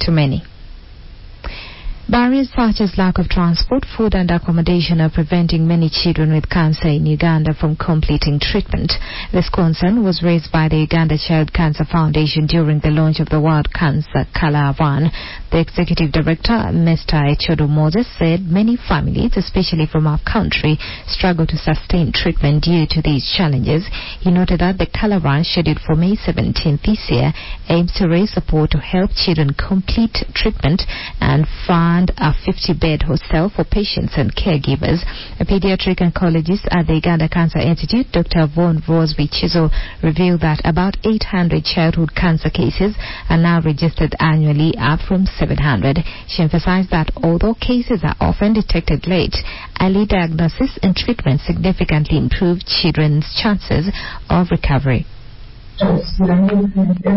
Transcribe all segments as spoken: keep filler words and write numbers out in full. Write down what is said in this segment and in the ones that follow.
to many. Barriers such as lack of transport, food and accommodation are preventing many children with cancer in Uganda from completing treatment. This concern was raised by the Uganda Child Cancer Foundation during the launch of the World Cancer Color Run. The executive director, Mister Echodo Moses, said many families, especially from our country, struggle to sustain treatment due to these challenges. He noted that the Color Run, scheduled for May seventeenth this year, aims to raise support to help children complete treatment and fund a fifty-bed hostel for patients and caregivers. A pediatric oncologist at the Uganda Cancer Institute, Doctor Von Rosby Chizo, revealed that about eight hundred childhood cancer cases are now registered annually, up from seven hundred. She emphasized that although cases are often detected late, early diagnosis and treatment significantly improve children's chances of recovery. So that's not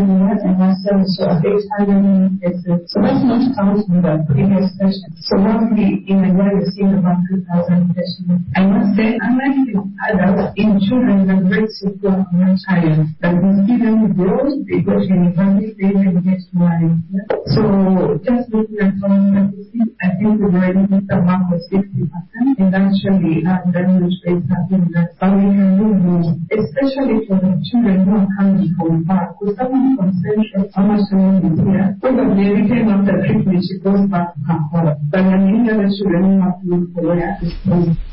counting the previous session. So roughly in a year we've seen about two thousand patients. I must say, unlike in adults, in children the rates of growth are much higher. That we see them grow, they go to university, they even get married. So just looking at some statistics, I think we've already hit the mark of sixty percent, and actually uh, the English rates have been that. But we can move more, especially for the children who are coming from far. Because someone from Central, how much time is here? Probably every time after treatment she goes back to her home. But when you have a children, you have to look for where to go.